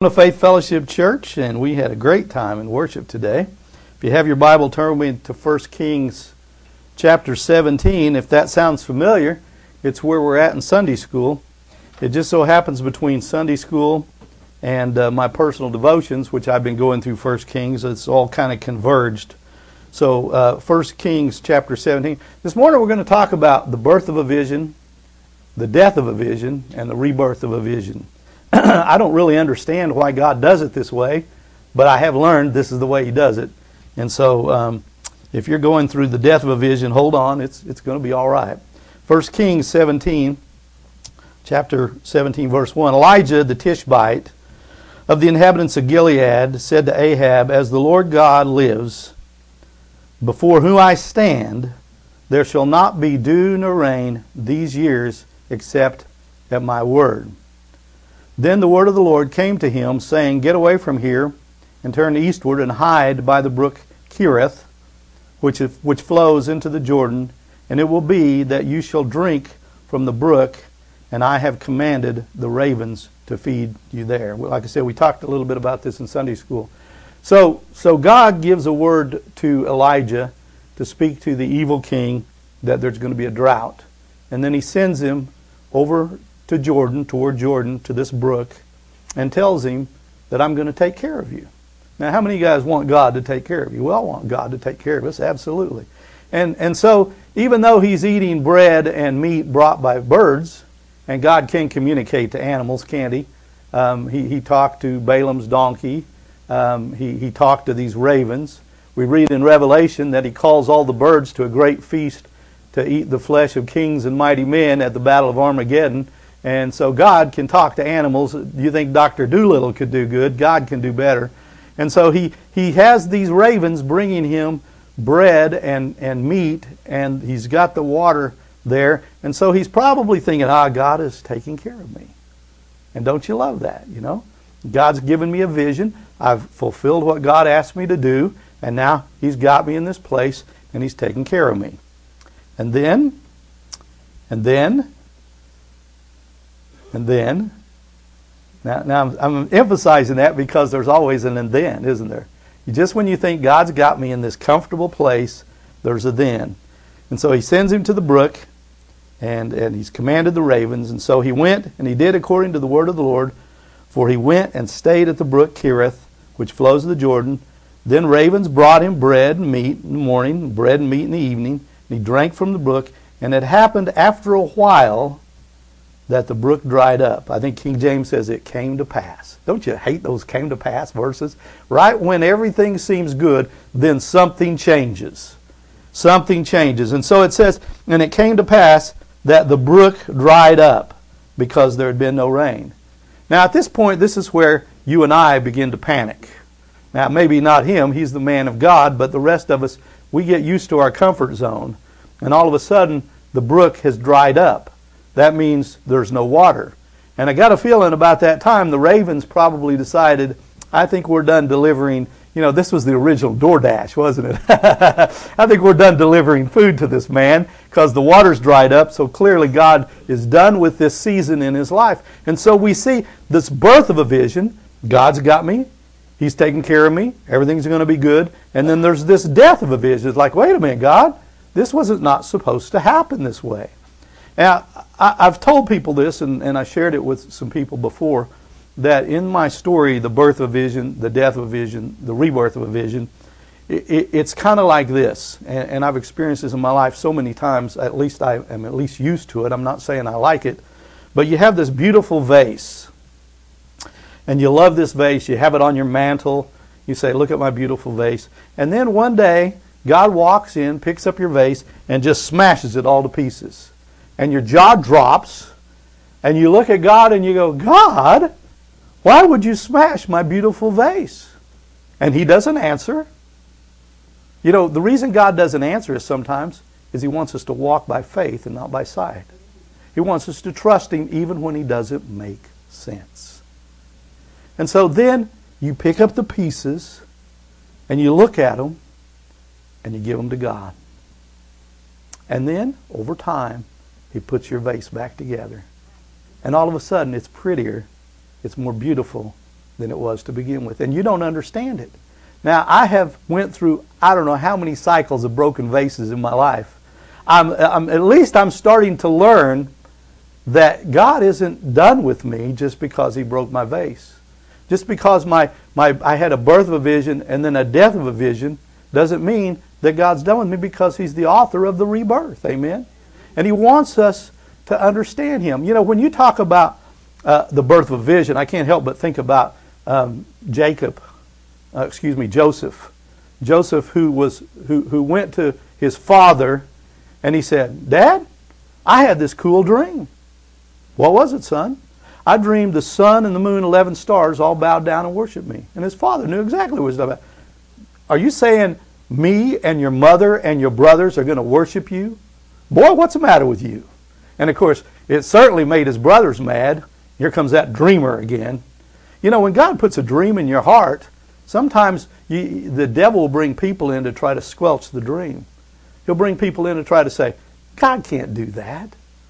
Faith Fellowship Church, and we had a great time in worship today. If you have your Bible, turn with me to 1 Kings chapter 17. If that sounds familiar, it's where we're at in Sunday school. It just so happens between Sunday school and my personal devotions, which I've been going through 1 Kings, it's all kind of converged. So 1 Kings chapter 17. This morning we're going to talk about the birth of a vision, the death of a vision, and the rebirth of a vision. I don't really understand why God does it this way, but I have learned this is the way He does it. And so if you're going through the death of a vision, hold on, it's going to be all right. 1 Kings 17, chapter 17, verse 1. Elijah the Tishbite of the inhabitants of Gilead said to Ahab, "As the Lord God lives, before whom I stand, there shall not be dew nor rain these years except at my word." Then the word of the Lord came to him, saying, "Get away from here, and turn eastward, and hide by the brook Cherith, which flows into the Jordan. And it will be that you shall drink from the brook, and I have commanded the ravens to feed you there." Like I said, we talked a little bit about this in Sunday school. So God gives a word to Elijah to speak to the evil king that there's going to be a drought. And then He sends him over to Jordan, toward Jordan, to this brook, and tells him that I'm going to take care of you. Now, how many of you guys want God to take care of you? We all want God to take care of us, absolutely. And so, even though he's eating bread and meat brought by birds, and God can communicate to animals, can't He? He talked to Balaam's donkey. He talked to these ravens. We read in Revelation that He calls all the birds to a great feast to eat the flesh of kings and mighty men at the Battle of Armageddon. And so God can talk to animals. You think Dr. Doolittle could do good? God can do better. And so he has these ravens bringing him bread and meat, and he's got the water there. And so he's probably thinking, God is taking care of me. And don't you love that, you know? God's given me a vision. I've fulfilled what God asked me to do, and now He's got me in this place, and He's taking care of me. And then, now I'm emphasizing that because there's always an and then, isn't there? Just when you think God's got me in this comfortable place, there's a then. And so He sends him to the brook, and He's commanded the ravens. And so he went, and he did according to the word of the Lord, for he went and stayed at the brook Cherith, which flows to the Jordan. Then ravens brought him bread and meat in the morning, bread and meat in the evening, and he drank from the brook. And it happened after a while that the brook dried up. I think King James says it came to pass. Don't you hate those came to pass verses? Right when everything seems good, then something changes. Something changes. And so it says, and it came to pass that the brook dried up because there had been no rain. Now at this point, this is where you and I begin to panic. Now maybe not him, he's the man of God, but the rest of us, we get used to our comfort zone. And all of a sudden, the brook has dried up. That means there's no water. And I got a feeling about that time, the ravens probably decided, I think we're done delivering. You know, this was the original DoorDash, wasn't it? I think we're done delivering food to this man because the water's dried up. So clearly God is done with this season in his life. And so we see this birth of a vision. God's got me. He's taking care of me. Everything's going to be good. And then there's this death of a vision. It's like, wait a minute, God, this wasn't not supposed to happen this way. Now, I've told people this, and I shared it with some people before, that in my story, the birth of a vision, the death of a vision, the rebirth of a vision, it's kind of like this. And I've experienced this in my life so many times, at least I am at least used to it. I'm not saying I like it. But you have this beautiful vase. And you love this vase. You have it on your mantle. You say, look at my beautiful vase. And then one day, God walks in, picks up your vase, and just smashes it all to pieces. And your jaw drops, and you look at God and you go, God, why would you smash my beautiful vase? And He doesn't answer. You know, the reason God doesn't answer us sometimes is He wants us to walk by faith and not by sight. He wants us to trust Him even when He doesn't make sense. And so then you pick up the pieces and you look at them and you give them to God. And then, over time, He puts your vase back together. And all of a sudden, it's prettier, it's more beautiful, than it was to begin with. And you don't understand it. Now, I have went through, I don't know how many cycles of broken vases in my life. At least I'm starting to learn that God isn't done with me just because He broke my vase. Just because I had a birth of a vision and then a death of a vision doesn't mean that God's done with me, because He's the author of the rebirth. Amen? And He wants us to understand Him. You know, when you talk about the birth of a vision, I can't help but think about Joseph. Joseph, who went to his father and he said, "Dad, I had this cool dream." "What was it, son?" "I dreamed the sun and the moon, 11 stars, all bowed down and worshiped me." And his father knew exactly what he was talking about. "Are you saying me and your mother and your brothers are going to worship you? Boy, what's the matter with you?" And of course, it certainly made his brothers mad. Here comes that dreamer again. You know, when God puts a dream in your heart, sometimes the devil will bring people in to try to squelch the dream. He'll bring people in to try to say, "God can't do that."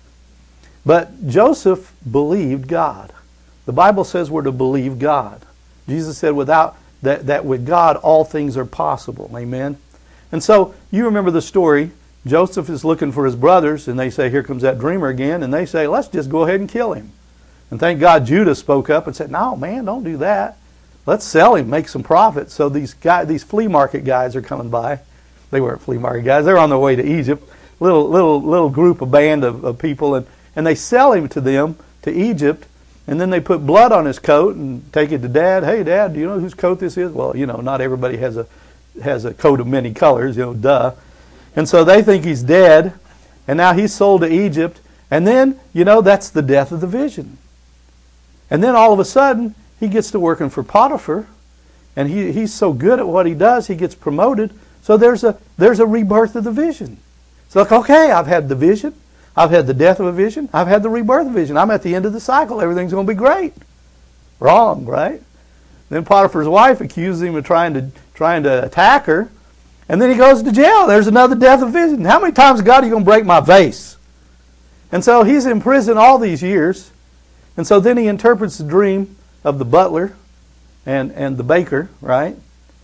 But Joseph believed God. The Bible says we're to believe God. Jesus said that with God all things are possible. Amen? And so you remember the story. Joseph is looking for his brothers, and they say, "Here comes that dreamer again." And they say, "Let's just go ahead and kill him." And thank God Judah spoke up and said, "No, man, don't do that. Let's sell him, make some profit." So these flea market guys are coming by. They weren't flea market guys. They're on their way to Egypt. Little group, a band of people, and they sell him to them, to Egypt, and then they put blood on his coat and take it to Dad. "Hey, Dad, do you know whose coat this is?" Well, you know, not everybody has a coat of many colors, you know, duh. And so they think he's dead, and now he's sold to Egypt, and then, you know, that's the death of the vision. And then all of a sudden, he gets to working for Potiphar, and he's so good at what he does, he gets promoted. So there's a rebirth of the vision. It's like, okay, I've had the vision, I've had the death of a vision, I've had the rebirth of a vision. I'm at the end of the cycle. Everything's going to be great. Wrong, right? Then Potiphar's wife accuses him of trying to attack her, and then he goes to jail. There's another death of vision. How many times, God, are you going to break my vase? And so he's in prison all these years. And so then he interprets the dream of the butler and the baker, right?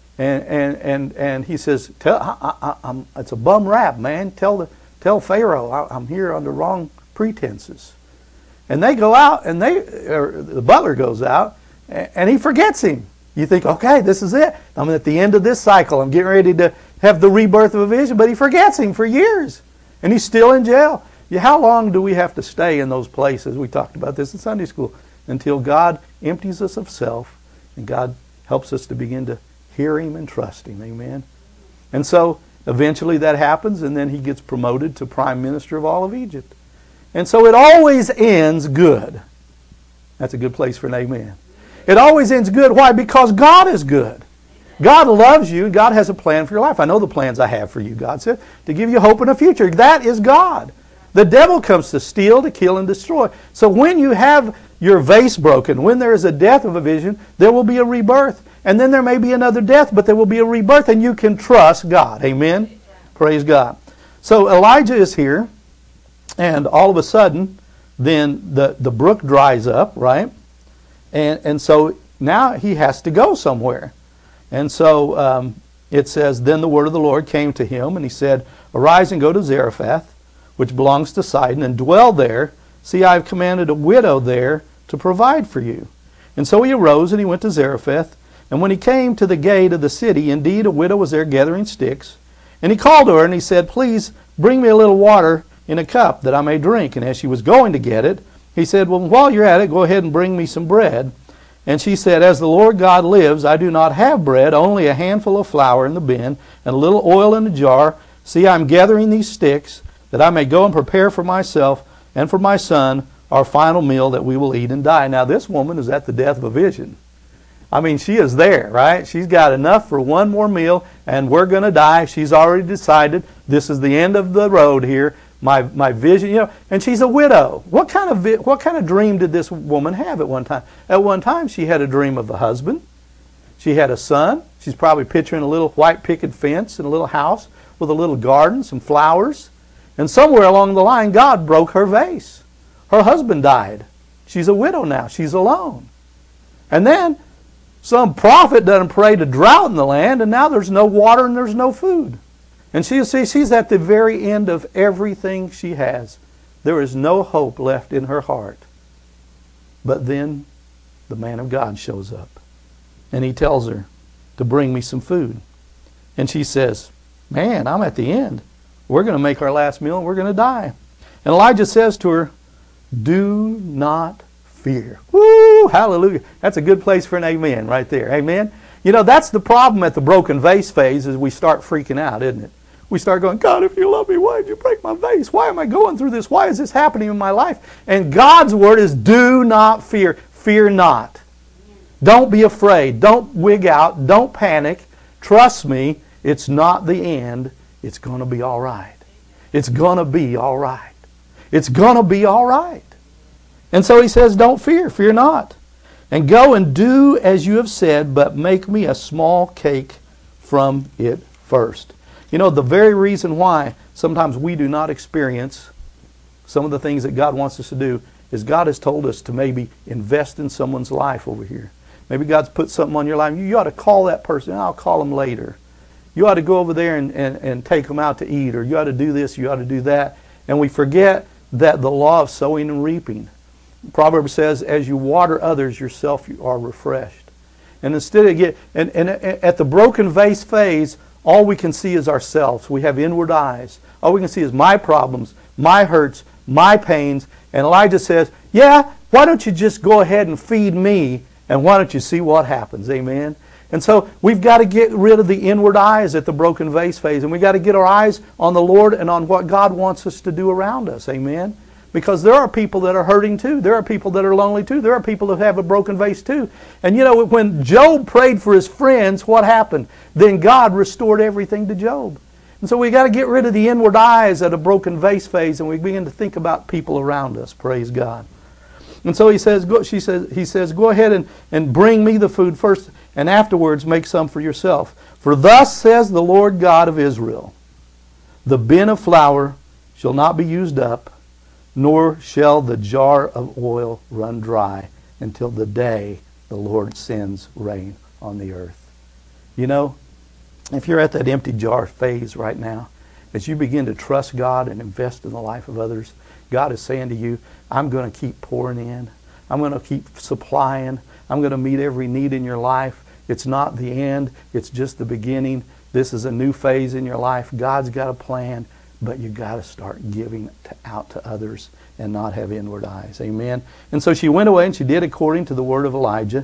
And he says, "It's a bum rap, man. Tell Pharaoh I'm here under wrong pretenses." And they go out, and the butler goes out, and he forgets him. You think, okay, this is it. I'm at the end of this cycle. I'm getting ready to have the rebirth of a vision. But he forgets him for years, and he's still in jail. How long do we have to stay in those places? We talked about this in Sunday school. Until God empties us of self and God helps us to begin to hear Him and trust Him. Amen? And so eventually that happens, and then he gets promoted to prime minister of all of Egypt. And so it always ends good. That's a good place for an amen. It always ends good. Why? Because God is good. God loves you. God has a plan for your life. "I know the plans I have for you," God said, "to give you hope and a future." That is God. The devil comes to steal, to kill, and destroy. So when you have your vase broken, when there is a death of a vision, there will be a rebirth. And then there may be another death, but there will be a rebirth, and you can trust God. Amen? Praise God. So Elijah is here, and all of a sudden, then the brook dries up, right? And so now he has to go somewhere. And so it says, "Then the word of the Lord came to him, and he said, 'Arise and go to Zarephath, which belongs to Sidon, and dwell there. See, I have commanded a widow there to provide for you.' And so he arose and he went to Zarephath. And when he came to the gate of the city, indeed a widow was there gathering sticks. And he called to her and he said, 'Please bring me a little water in a cup that I may drink.' And as she was going to get it, he said, 'Well, while you're at it, go ahead and bring me some bread.' And she said, 'As the Lord God lives, I do not have bread, only a handful of flour in the bin and a little oil in a jar. See, I'm gathering these sticks, that I may go and prepare for myself and for my son our final meal that we will eat and die.'" Now this woman is at the death of a vision. I mean, she is there, right? She's got enough for one more meal, and we're going to die. She's already decided this is the end of the road here. My vision, you know, and she's a widow. What kind of dream did this woman have at one time? At one time, she had a dream of a husband. She had a son. She's probably picturing a little white picket fence and a little house with a little garden, some flowers. And somewhere along the line, God broke her vase. Her husband died. She's a widow now. She's alone. And then Some prophet doesn't pray to drought in the land, and now there's no water and there's no food. And she's at the very end of everything she has. There is no hope left in her heart. But then the man of God shows up. And he tells her to bring me some food. And she says, man, I'm at the end. We're going to make our last meal and we're going to die. And Elijah says to her, do not fear. Woo! Hallelujah. That's a good place for an amen right there. Amen. You know, that's the problem at the broken vase phase, is we start freaking out, isn't it? We start going, God, if you love me, why did you break my vase? Why am I going through this? Why is this happening in my life? And God's word is, do not fear. Fear not. Don't be afraid. Don't wig out. Don't panic. Trust me, it's not the end. It's going to be all right. It's going to be all right. It's going to be all right. And so he says, don't fear. Fear not. And go and do as you have said, but make me a small cake from it first. You know, the very reason why sometimes we do not experience some of the things that God wants us to do is God has told us to maybe invest in someone's life over here. Maybe God's put something on your life. You ought to call that person. I'll call them later. You ought to go over there and take them out to eat, or you ought to do this, you ought to do that. And we forget that the law of sowing and reaping. Proverbs says, as you water others, yourself you are refreshed. And instead of at the broken vase phase, all we can see is ourselves. We have inward eyes. All we can see is my problems, my hurts, my pains. And Elijah says, yeah, why don't you just go ahead and feed me, and why don't you see what happens? Amen. And so we've got to get rid of the inward eyes at the broken vase phase, and we've got to get our eyes on the Lord and on what God wants us to do around us. Amen. Because there are people that are hurting too. There are people that are lonely too. There are people that have a broken vase too. And you know, when Job prayed for his friends, what happened? Then God restored everything to Job. And so we've got to get rid of the inward eyes at a broken vase phase, and we begin to think about people around us. Praise God. And so he says, go ahead and bring me the food first, and afterwards make some for yourself. For thus says the Lord God of Israel, the bin of flour shall not be used up, nor shall the jar of oil run dry until the day the Lord sends rain on the earth. You know, if you're at that empty jar phase right now, as you begin to trust God and invest in the life of others, God is saying to you, I'm going to keep pouring in. I'm going to keep supplying. I'm going to meet every need in your life. It's not the end. It's just the beginning. This is a new phase in your life. God's got a plan. But you've got to start giving out to others and not have inward eyes. Amen. And so she went away and she did according to the word of Elijah.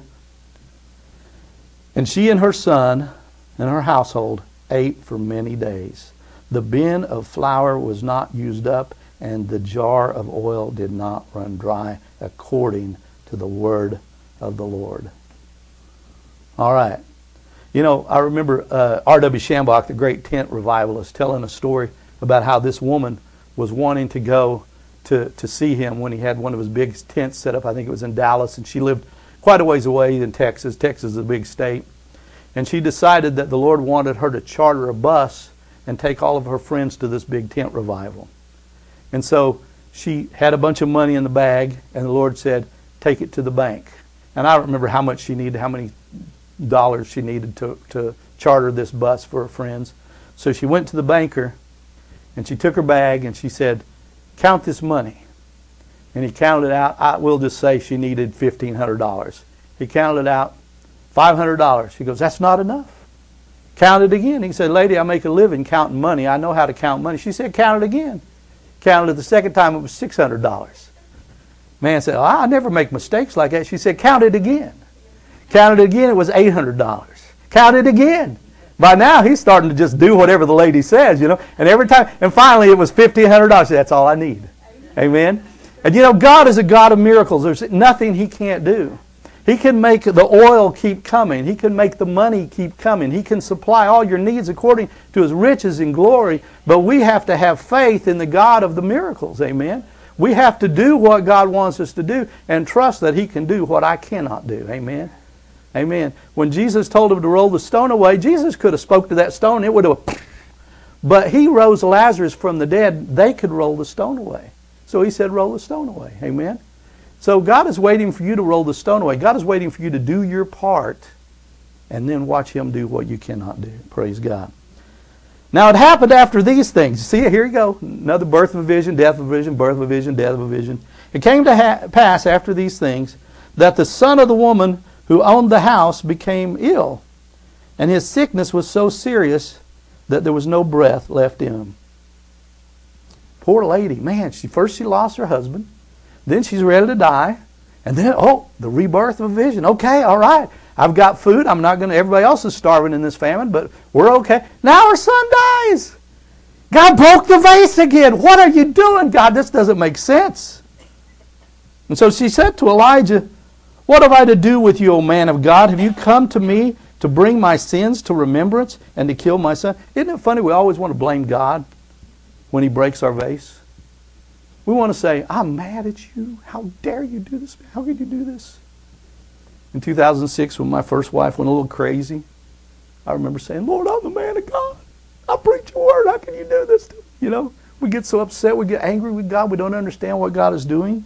And she and her son and her household ate for many days. The bin of flour was not used up, and the jar of oil did not run dry, according to the word of the Lord. All right. You know, I remember R.W. Shambach, the great tent revivalist, telling a story about how this woman was wanting to go to see him when he had one of his big tents set up. I think it was in Dallas, and she lived quite a ways away in Texas. Texas is a big state. And she decided that the Lord wanted her to charter a bus and take all of her friends to this big tent revival. And so she had a bunch of money in the bag, and the Lord said, take it to the bank. And I don't remember how much she needed, how many dollars she needed to charter this bus for her friends. So she went to the banker, and she took her bag and she said, count this money. And he counted it out. We'll just say she needed $1,500. He counted it out, $500. He goes, that's not enough. Count it again. He said, lady, I make a living counting money. I know how to count money. She said, count it again. Counted it the second time, it was $600. Man said, I never make mistakes like that. She said, count it again. Counted it again, it was $800. Count it again. By now, he's starting to just do whatever the lady says, you know. And every time, and finally, it was $1,500. That's all I need. Amen. And you know, God is a God of miracles. There's nothing He can't do. He can make the oil keep coming. He can make the money keep coming. He can supply all your needs according to His riches in glory. But we have to have faith in the God of the miracles. Amen. We have to do what God wants us to do and trust that He can do what I cannot do. Amen. Amen. When Jesus told him to roll the stone away, Jesus could have spoke to that stone. It would have. But He rose Lazarus from the dead. They could roll the stone away. So He said, roll the stone away. Amen. So God is waiting for you to roll the stone away. God is waiting for you to do your part And then watch Him do what you cannot do. Praise God. Now it happened after these things. See, here you go. Another birth of a vision, death of a vision, birth of a vision, death of a vision. It came to pass after these things that the son of the woman who owned the house became ill. And his sickness was so serious that there was no breath left in him. Poor lady. Man, first she lost her husband. Then she's ready to die. And then, the rebirth of a vision. Okay, all right. I've got food. I'm not going to, everybody else is starving in this famine, but we're okay. Now her son dies. God broke the vase again. What are you doing, God? This doesn't make sense. And so she said to Elijah, what have I to do with you, O man of God? Have you come to me to bring my sins to remembrance and to kill my son? Isn't it funny we always want to blame God when He breaks our vase? We want to say, I'm mad at you. How dare you do this? How could you do this? In 2006, when my first wife went a little crazy, I remember saying, Lord, I'm the man of God. I preach your word. How can you do this to me? You know, we get so upset. We get angry with God. We don't understand what God is doing.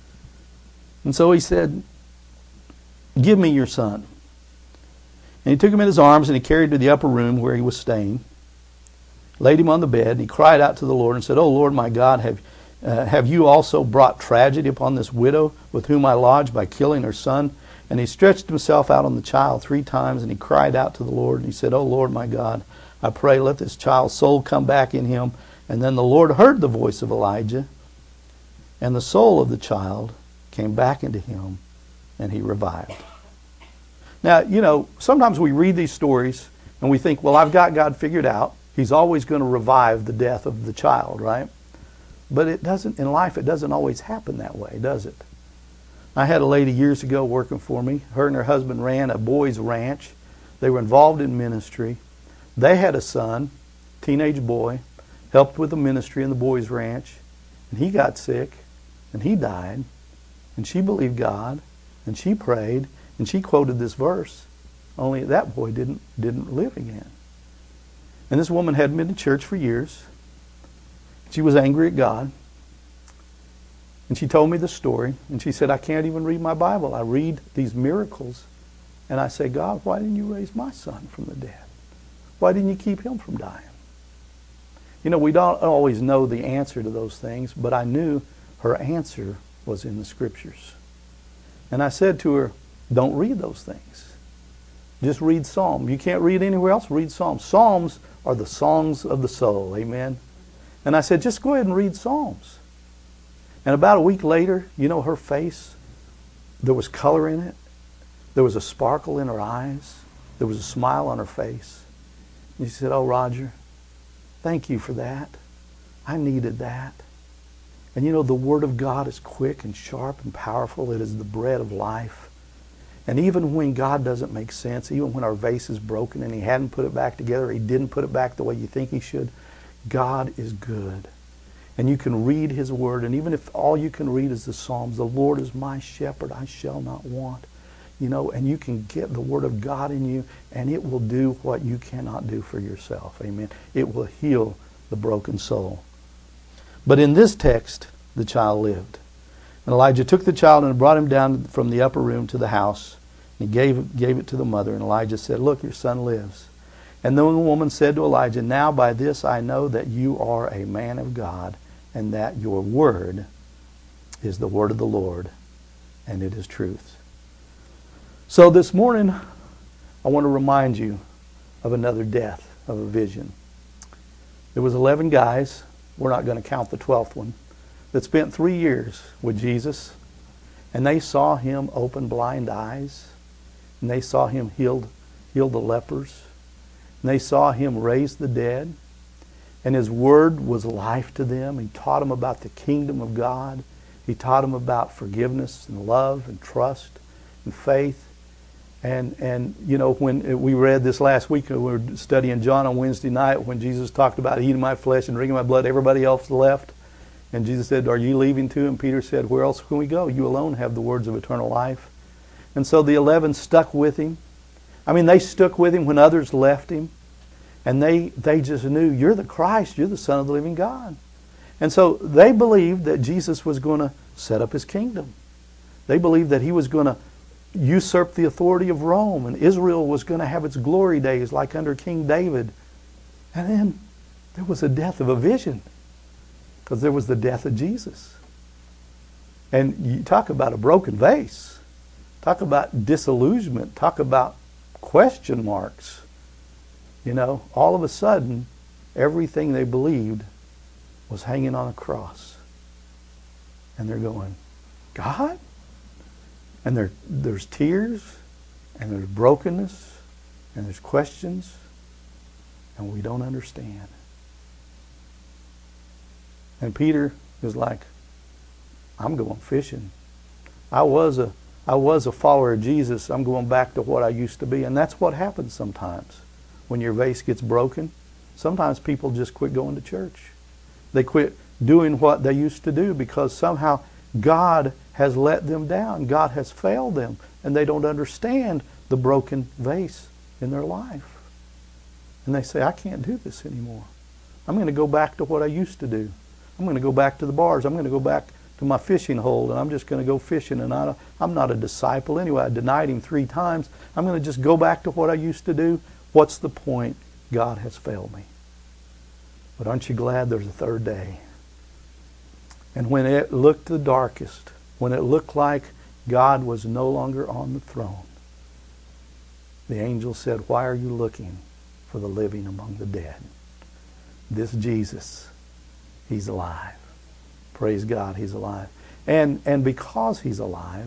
And so He said, give me your son. And He took him in His arms and He carried him to the upper room where he was staying, laid him on the bed, and he cried out to the Lord and said, Oh Lord my God, have you also brought tragedy upon this widow with whom I lodged by killing her son? And he stretched himself out on the child 3 times, and he cried out to the Lord, and he said, Oh Lord my God, I pray let this child's soul come back in him. And then the Lord heard the voice of Elijah, and the soul of the child came back into him, and he revived. Now, you know, sometimes we read these stories and we think, well, I've got God figured out. He's always going to revive the death of the child, right? But it doesn't, in life, it doesn't always happen that way, does it? I had a lady years ago working for me. Her and her husband ran a boys' ranch. They were involved in ministry. They had a son, teenage boy, helped with the ministry in the boys' ranch, and he got sick, and he died, and she believed God, and she prayed, and she quoted this verse, only that boy didn't live again. And this woman hadn't been to church for years. She was angry at God. And she told me the story, and she said, I can't even read my Bible. I read these miracles, and I say, God, why didn't you raise my son from the dead? Why didn't you keep him from dying? You know, we don't always know the answer to those things, but I knew her answer was in the Scriptures. And I said to her, don't read those things. Just read Psalm. You can't read anywhere else, read Psalms. Psalms are the songs of the soul, amen? And I said, just go ahead and read Psalms. And about a week later, you know, her face, there was color in it. There was a sparkle in her eyes. There was a smile on her face. And she said, oh, Roger, thank you for that. I needed that. And you know, the Word of God is quick and sharp and powerful. It is the bread of life. And even when God doesn't make sense, even when our vase is broken and He hadn't put it back together, He didn't put it back the way you think He should, God is good. And you can read His Word, and even if all you can read is the Psalms, the Lord is my shepherd, I shall not want. You know, and you can get the Word of God in you, and it will do what you cannot do for yourself. Amen. It will heal the broken soul. But in this text, the child lived. And Elijah took the child and brought him down from the upper room to the house. He gave it to the mother, and Elijah said, look, your son lives. And then the woman said to Elijah, now by this I know that you are a man of God, and that your word is the word of the Lord, and it is truth. So this morning, I want to remind you of another death of a vision. There was 11 guys, we're not going to count the 12th one, that spent 3 years with Jesus, and they saw Him open blind eyes, and they saw Him heal the lepers, and they saw Him raise the dead, and His Word was life to them. He taught them about the kingdom of God. He taught them about forgiveness and love and trust and faith. And you know, when we read this last week, we were studying John on Wednesday night, when Jesus talked about eating my flesh and drinking my blood, everybody else left. And Jesus said, are you leaving too? And Peter said, where else can we go? You alone have the words of eternal life. And so the 11 stuck with Him. I mean, they stuck with Him when others left Him. And they just knew, you're the Christ, you're the Son of the living God. And so they believed that Jesus was going to set up His kingdom. They believed that He was going to usurped the authority of Rome, and Israel was going to have its glory days like under King David. And then there was a death of a vision, because there was the death of Jesus. And you talk about a broken vase. Talk about disillusionment. Talk about question marks. You know, all of a sudden, everything they believed was hanging on a cross. And they're going, God? And there's tears, and there's brokenness, and there's questions, and we don't understand. And Peter is like, I'm going fishing. I was a follower of Jesus. I'm going back to what I used to be. And that's what happens sometimes. When your vase gets broken, sometimes people just quit going to church. They quit doing what they used to do because somehow God has let them down. God has failed them. And they don't understand the broken vase in their life. And they say, I can't do this anymore. I'm going to go back to what I used to do. I'm going to go back to the bars. I'm going to go back to my fishing hole, and I'm just going to go fishing. And I'm not a disciple anyway. I denied him 3 times. I'm going to just go back to what I used to do. What's the point? God has failed me. But aren't you glad there's a third day? And when it looked the darkest, when it looked like God was no longer on the throne, the angel said, why are you looking for the living among the dead? This Jesus, he's alive. Praise God, he's alive. And because he's alive,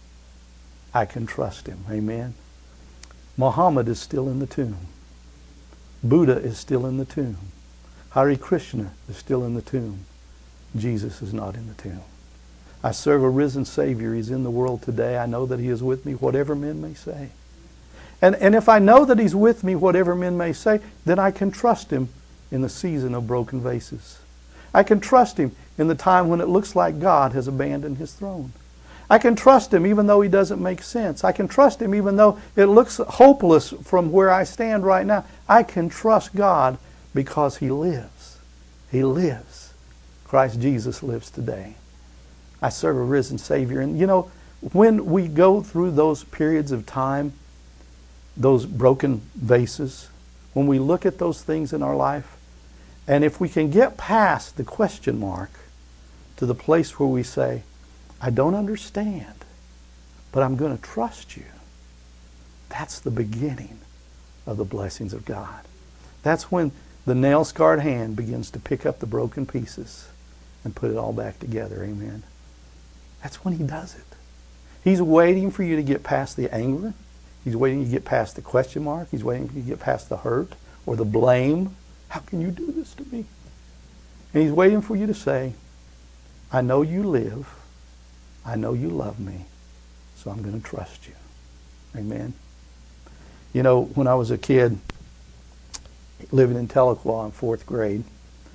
I can trust him. Amen. Muhammad is still in the tomb. Buddha is still in the tomb. Hare Krishna is still in the tomb. Jesus is not in the tomb. I serve a risen Savior. He's in the world today. I know that he is with me, whatever men may say. And if I know that he's with me, whatever men may say, then I can trust him in the season of broken vases. I can trust him in the time when it looks like God has abandoned his throne. I can trust him even though he doesn't make sense. I can trust him even though it looks hopeless from where I stand right now. I can trust God because he lives. He lives. Christ Jesus lives today. I serve a risen Savior. And you know, when we go through those periods of time, those broken vases, when we look at those things in our life, and if we can get past the question mark to the place where we say, I don't understand, but I'm going to trust you. That's the beginning of the blessings of God. That's when the nail-scarred hand begins to pick up the broken pieces and put it all back together. Amen. That's when he does it. He's waiting for you to get past the anger. He's waiting to get past the question mark. He's waiting for you to get past the hurt or the blame. How can you do this to me? And he's waiting for you to say, I know you live. I know you love me. So I'm going to trust you. Amen. You know, when I was a kid living in Tahlequah in 4th grade,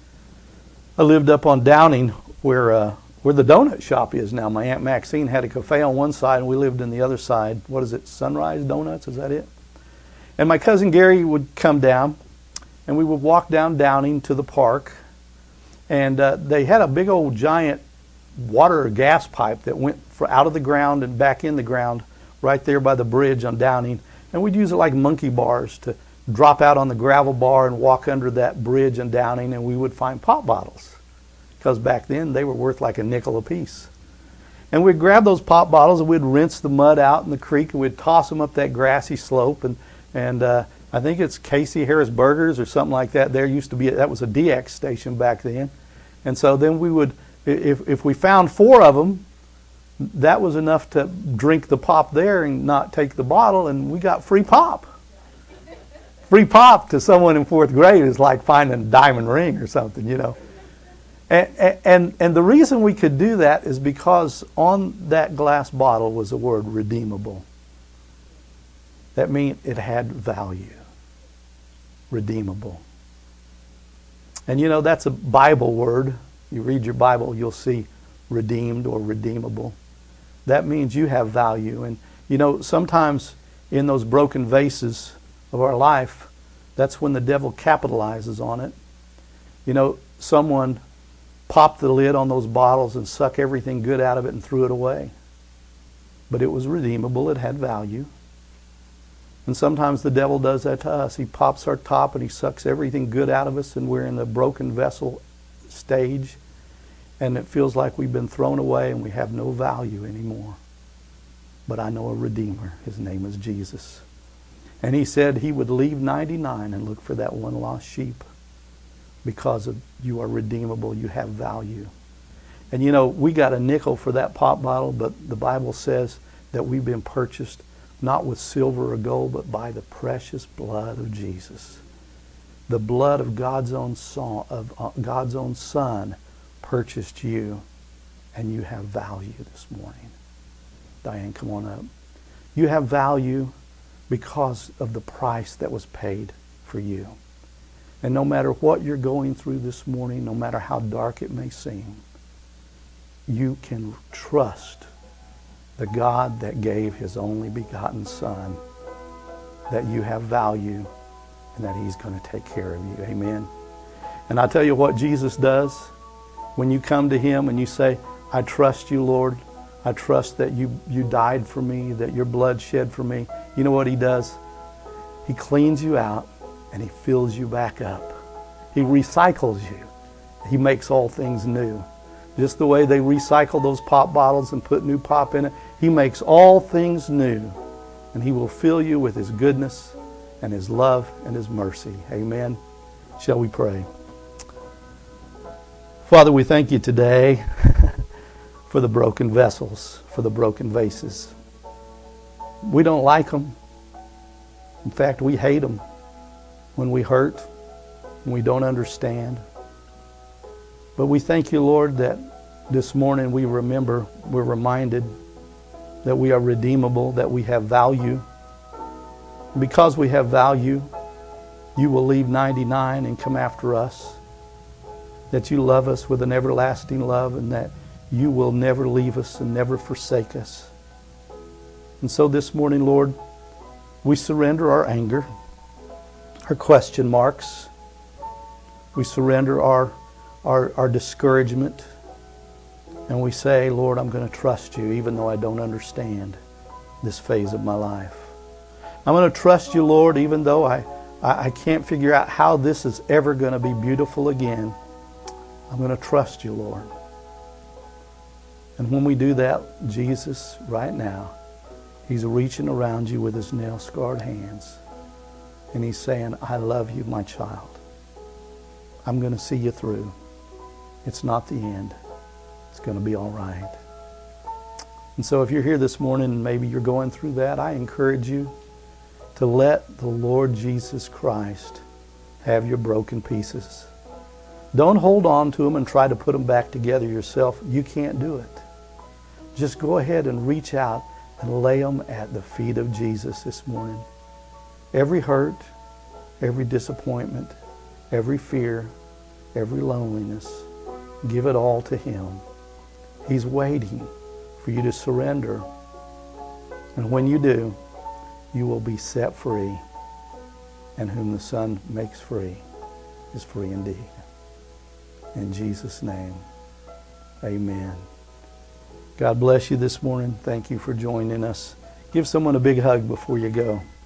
I lived up on Downing where the donut shop is now. My Aunt Maxine had a cafe on one side and we lived in the other side. What is it? Sunrise Donuts? Is that it? And my cousin Gary would come down and we would walk down Downing to the park. And they had a big old giant water or gas pipe that went out of the ground and back in the ground right there by the bridge on Downing. And we'd use it like monkey bars to drop out on the gravel bar and walk under that bridge on Downing, and we would find pop bottles. Because back then they were worth like a nickel a piece. And we'd grab those pop bottles and we'd rinse the mud out in the creek and we'd toss them up that grassy slope. And I think it's Casey Harris Burgers or something like that. There used to be, that was a DX station back then. And so then we would, if we found 4 of them, that was enough to drink the pop there and not take the bottle, and we got free pop. Free pop to someone in 4th grade is like finding a diamond ring or something, you know. And the reason we could do that is because on that glass bottle was the word redeemable. That means it had value. Redeemable. And you know, that's a Bible word. You read your Bible, you'll see redeemed or redeemable. That means you have value. And you know, sometimes in those broken vases of our life, that's when the devil capitalizes on it. You know, someone popped the lid on those bottles and sucked everything good out of it and threw it away. but it was redeemable. It had value. And sometimes the devil does that to us. He pops our top and he sucks everything good out of us, and we're in the broken vessel stage, and it feels like we've been thrown away and we have no value anymore. But I know a Redeemer. His name is Jesus. And he said he would leave 99 and look for that one lost sheep, because you are redeemable. You have value. And you know, we got a nickel for that pop bottle, but the Bible says that we've been purchased not with silver or gold, but by the precious blood of Jesus. The blood of God's own Son purchased you, and you have value this morning. Diane, come on up. You have value because of the price that was paid for you. And no matter what you're going through this morning, no matter how dark it may seem, you can trust the God that gave His only begotten Son, that you have value and that He's going to take care of you. Amen. And I tell you what Jesus does. When you come to Him and you say, I trust you, Lord. I trust that you died for me, that your blood shed for me. You know what He does? He cleans you out and He fills you back up. He recycles you. He makes all things new. Just the way they recycle those pop bottles and put new pop in it, He makes all things new. And He will fill you with His goodness and His love and His mercy. Amen. Shall we pray? Father, we thank you today for the broken vessels, for the broken vases. We don't like them. In fact, we hate them when we hurt, when we don't understand. But we thank you, Lord, that this morning we're reminded that we are redeemable, that we have value. Because we have value, you will leave 99 and come after us. That you love us with an everlasting love, and that you will never leave us and never forsake us. And so this morning, Lord, we surrender our anger, our question marks. We surrender our discouragement. And we say, Lord, I'm going to trust you even though I don't understand this phase of my life. I'm going to trust you, Lord, even though I can't figure out how this is ever going to be beautiful again. I'm going to trust you, Lord. And when we do that, Jesus, right now, He's reaching around you with His nail-scarred hands. And He's saying, I love you, my child. I'm going to see you through. It's not the end. It's going to be all right. And so if you're here this morning and maybe you're going through that, I encourage you to let the Lord Jesus Christ have your broken pieces. Don't hold on to them and try to put them back together yourself. You can't do it. Just go ahead and reach out and lay them at the feet of Jesus this morning. Every hurt, every disappointment, every fear, every loneliness, give it all to Him. He's waiting for you to surrender. And when you do, you will be set free. And whom the Son makes free is free indeed. In Jesus' name, amen. God bless you this morning. Thank you for joining us. Give someone a big hug before you go.